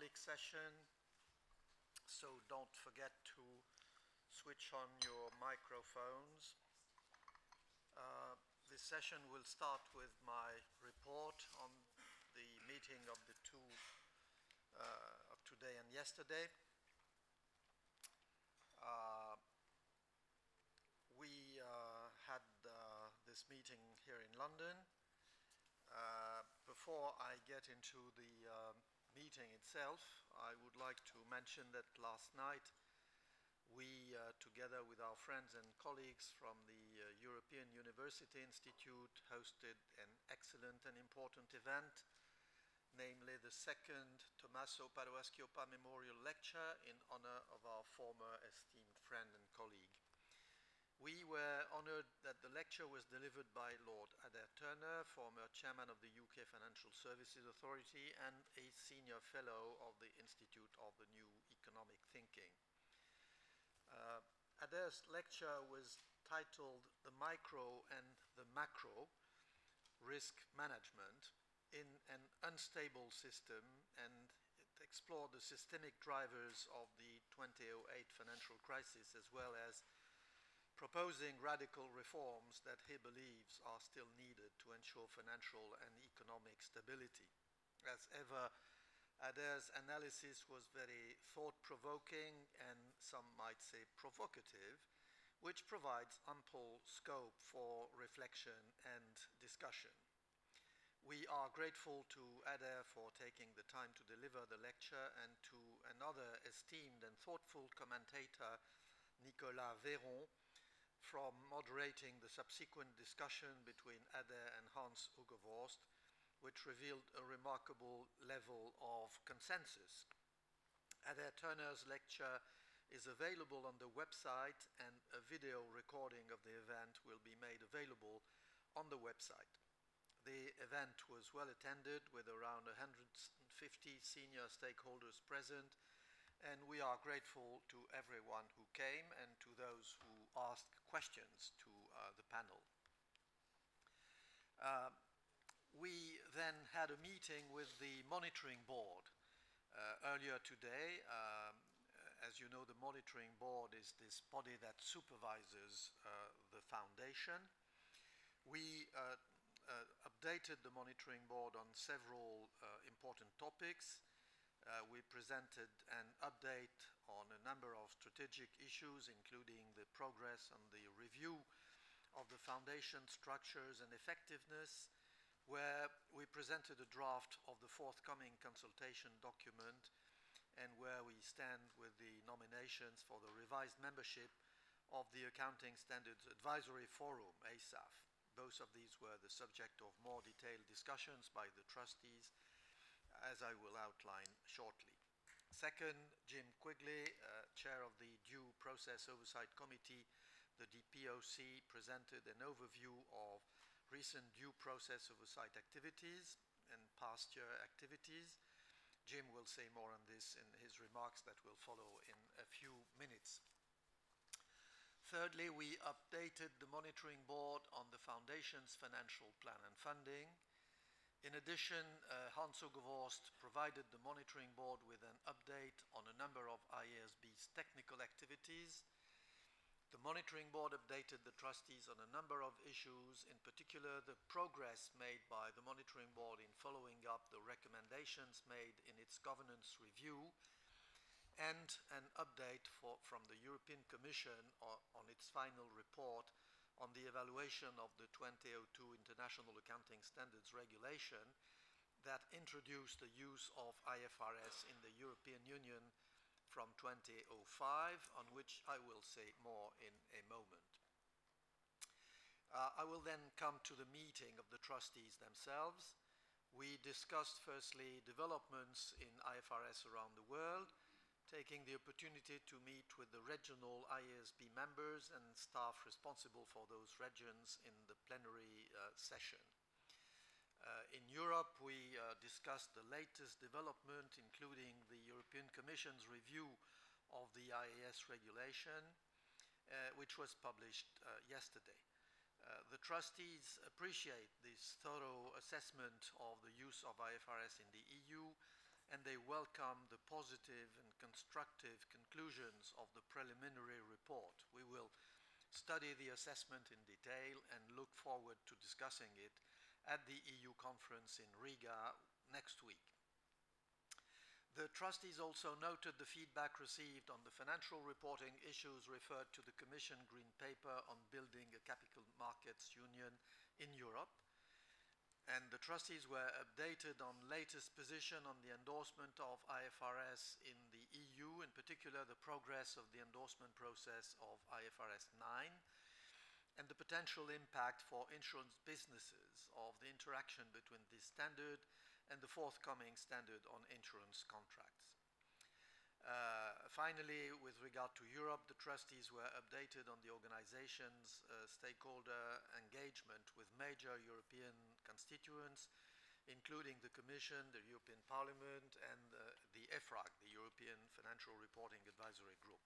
public session, so don't forget to switch on your microphones. This session will start with my report on the meeting of the two of today and yesterday. We had this meeting here in London. Before I get into the meeting itself, I would like to mention that last night we, together with our friends and colleagues from the European University Institute, hosted an excellent and important event, namely the second Tommaso Padoa-Schioppa Memorial Lecture in honor of our former esteemed friend and colleague. We were honored that the lecture was delivered by Lord Adair Turner, former chairman of the UK Financial Services Authority and a senior fellow of the Institute of the New Economic Thinking. Adair's lecture was titled The Micro and the Macro Risk Management in an Unstable System, and it explored the systemic drivers of the 2008 financial crisis, as well as proposing radical reforms that he believes are still needed to ensure financial and economic stability. As ever, Adair's analysis was very thought-provoking and some might say provocative, which provides ample scope for reflection and discussion. We are grateful to Adair for taking the time to deliver the lecture, and to another esteemed and thoughtful commentator, Nicolas Véron, from moderating the subsequent discussion between Adair and Hans Ugevorst, which revealed a remarkable level of consensus. Adair Turner's lecture is available on the website, and a video recording of the event will be made available on the website. The event was well attended, with around 150 senior stakeholders present, and we are grateful to everyone who came and to those who asked questions to the panel. We then had a meeting with the monitoring board earlier today. As you know, the monitoring board is this body that supervises the foundation. We updated the monitoring board on several important topics. We presented an update on a number of strategic issues, including the progress on the review of the foundation structures and effectiveness, where we presented a draft of the forthcoming consultation document, and where we stand with the nominations for the revised membership of the Accounting Standards Advisory Forum, ASAF. Both of these were the subject of more detailed discussions by the trustees, as I will outline shortly. Second, Jim Quigley, chair of the Due Process Oversight Committee, the DPOC, presented an overview of recent due process oversight activities and past year activities. Jim will say more on this in his remarks that will follow in a few minutes. Thirdly, we updated the monitoring board on the foundation's financial plan and funding. In addition, Hans Ugevorst provided the monitoring board with an update on a number of IASB's technical activities. The monitoring board updated the trustees on a number of issues, in particular the progress made by the monitoring board in following up the recommendations made in its governance review, and an update from the European Commission on its final report on the evaluation of the 2002 International Accounting Standards Regulation that introduced the use of IFRS in the European Union from 2005, on which I will say more in a moment. I will then come to the meeting of the trustees themselves. We discussed firstly developments in IFRS around the world, taking the opportunity to meet with the regional IASB members and staff responsible for those regions in the plenary session. In Europe, we discussed the latest development, including the European Commission's review of the IAS regulation, which was published yesterday. The trustees appreciate this thorough assessment of the use of IFRS in the EU and they welcome the positive and constructive conclusions of the preliminary report. We will study the assessment in detail and look forward to discussing it at the EU conference in Riga next week. The trustees also noted the feedback received on the financial reporting issues referred to the Commission Green Paper on building a capital markets union in Europe. And the trustees were updated on latest position on the endorsement of IFRS in the EU, in particular the progress of the endorsement process of IFRS 9 and the potential impact for insurance businesses of the interaction between this standard and the forthcoming standard on insurance contracts. Finally, with regard to Europe, the trustees were updated on the organization's stakeholder engagement with major European constituents, including the Commission, the European Parliament, and the EFRAG, the European Financial Reporting Advisory Group.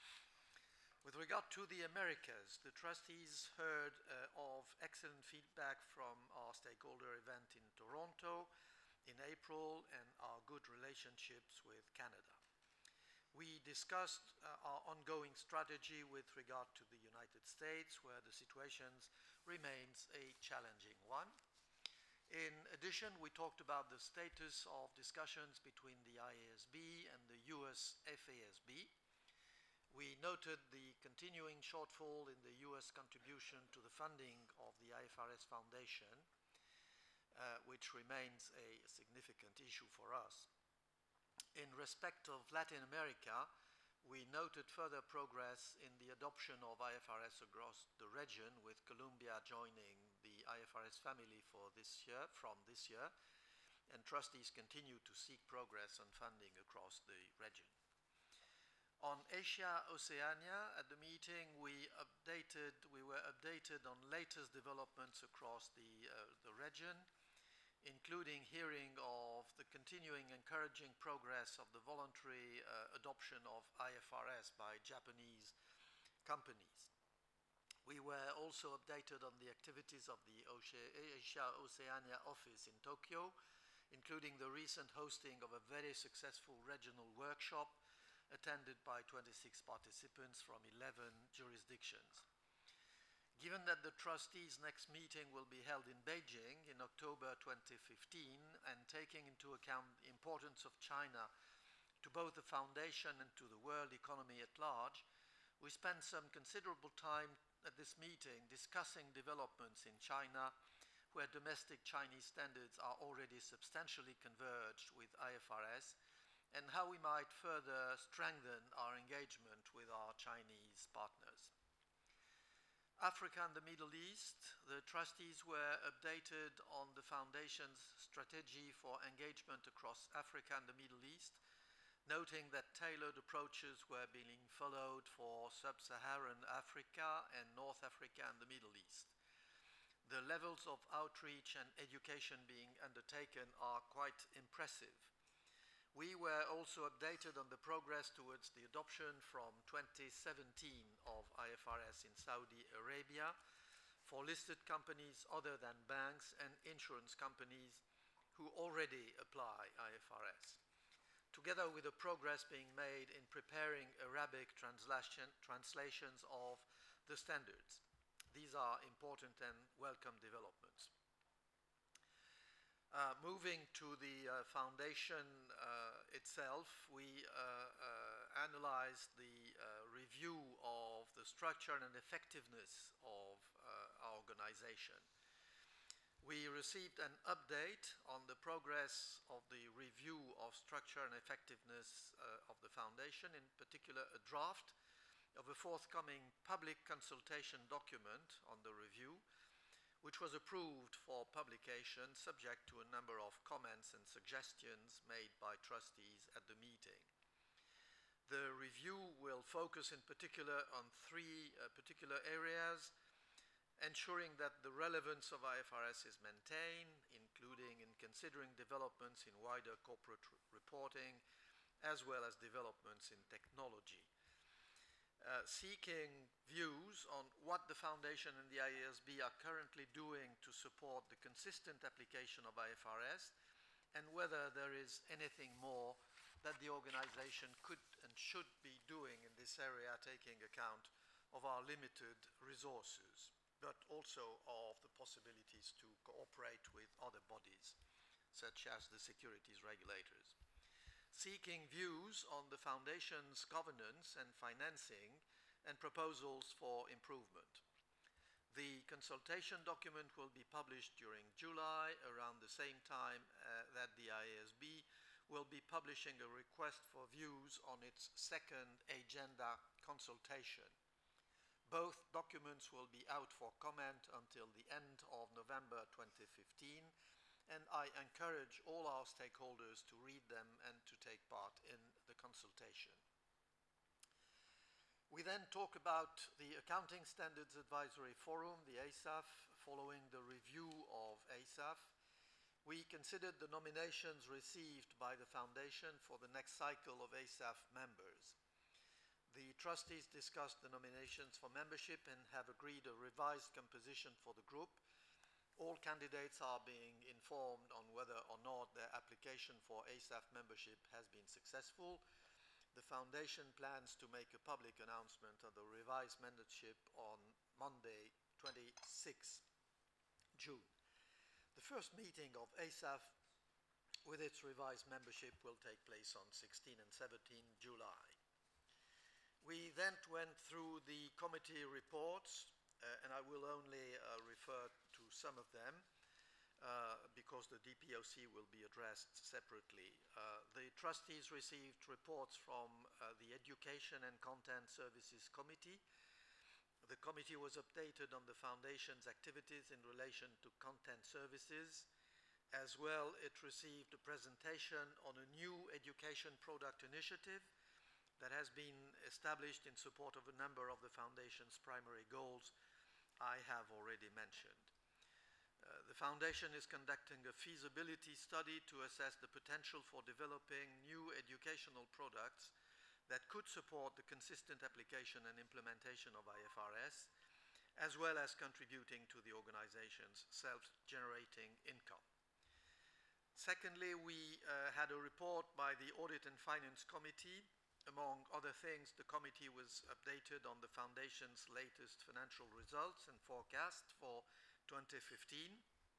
With regard to the Americas, the trustees heard of excellent feedback from our stakeholder event in Toronto in April and our good relationships with Canada. We discussed our ongoing strategy with regard to the United States, where the situation remains a challenging one. In addition, we talked about the status of discussions between the IASB and the US FASB. We noted the continuing shortfall in the US contribution to the funding of the IFRS Foundation, which remains a significant issue for us. In respect of Latin America, we noted further progress in the adoption of IFRS across the region, with Colombia joining the IFRS family from this year, and trustees continue to seek progress on funding across the region. On Asia Oceania, at the meeting, we were updated on latest developments across the region, including hearing of the continuing encouraging progress of the voluntary adoption of IFRS by Japanese companies. We were also updated on the activities of the Asia Oceania office in Tokyo, including the recent hosting of a very successful regional workshop attended by 26 participants from 11 jurisdictions. Given that the trustees' next meeting will be held in Beijing in October 2015, and taking into account the importance of China to both the foundation and to the world economy at large, we spent some considerable time at this meeting discussing developments in China, where domestic Chinese standards are already substantially converged with IFRS, and how we might further strengthen our engagement with our Chinese partners. Africa and the Middle East, the trustees were updated on the Foundation's strategy for engagement across Africa and the Middle East, noting that tailored approaches were being followed for Sub-Saharan Africa and North Africa and the Middle East. The levels of outreach and education being undertaken are quite impressive. We were also updated on the progress towards the adoption from 2017 of IFRS in Saudi Arabia for listed companies other than banks and insurance companies who already apply IFRS, together with the progress being made in preparing Arabic translations of the standards. These are important and welcome developments. Moving to the foundation itself, we analyzed the review of the structure and effectiveness of our organization. We received an update on the progress of the review of structure and effectiveness of the foundation, in particular a draft of a forthcoming public consultation document on the review, which was approved for publication subject to a number of comments and suggestions made by trustees at the meeting. The review will focus in particular on three particular areas: ensuring that the relevance of IFRS is maintained, including in considering developments in wider corporate reporting, as well as developments in technology. Seeking views on what the Foundation and the IASB are currently doing to support the consistent application of IFRS and whether there is anything more that the organization could and should be doing in this area, taking account of our limited resources, but also of the possibilities to cooperate with other bodies, such as the securities regulators. Seeking views on the Foundation's governance and financing and proposals for improvement. The consultation document will be published during July, around the same time that the IASB will be publishing a request for views on its second agenda consultation. Both documents will be out for comment until the end of November 2015, and I encourage all our stakeholders to read them and to take part in the consultation. We then talk about the Accounting Standards Advisory Forum, the ASAF. Following the review of ASAF, we considered the nominations received by the Foundation for the next cycle of ASAF members. The trustees discussed the nominations for membership and have agreed a revised composition for the group. All candidates are being informed on whether or not their application for ASAF membership has been successful. The Foundation plans to make a public announcement of the revised membership on Monday, 26 June. The first meeting of ASAF with its revised membership will take place on 16 and 17 July. We then went through the committee reports, and I will only refer to some of them because the DPOC will be addressed separately. The trustees received reports from the Education and Content Services Committee. The committee was updated on the Foundation's activities in relation to content services. As well, it received a presentation on a new education product initiative that has been established in support of a number of the Foundation's primary goals I have already mentioned. The Foundation is conducting a feasibility study to assess the potential for developing new educational products that could support the consistent application and implementation of IFRS, as well as contributing to the organization's self-generating income. Secondly, we had a report by the Audit and Finance Committee. Among other things, the committee was updated on the Foundation's latest financial results and forecast for 2015.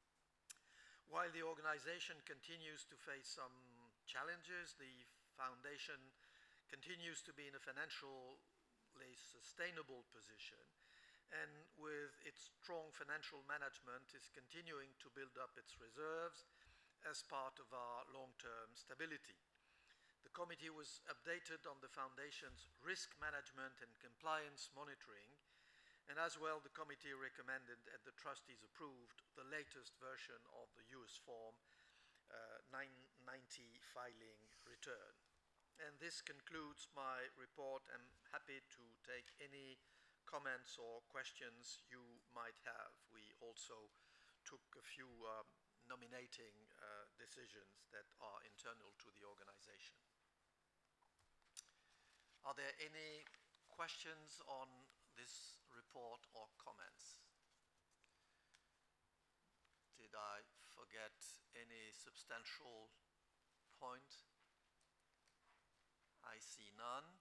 While the organization continues to face some challenges, the Foundation continues to be in a financially sustainable position, and with its strong financial management is continuing to build up its reserves as part of our long-term stability. The committee was updated on the Foundation's risk management and compliance monitoring, and as well the committee recommended and the trustees approved the latest version of the US Form 990 filing return. And this concludes my report. I'm happy to take any comments or questions you might have. We also took a few nominating decisions that are internal to the organization. Are there any questions on this report or comments? Did I forget any substantial point? I see none.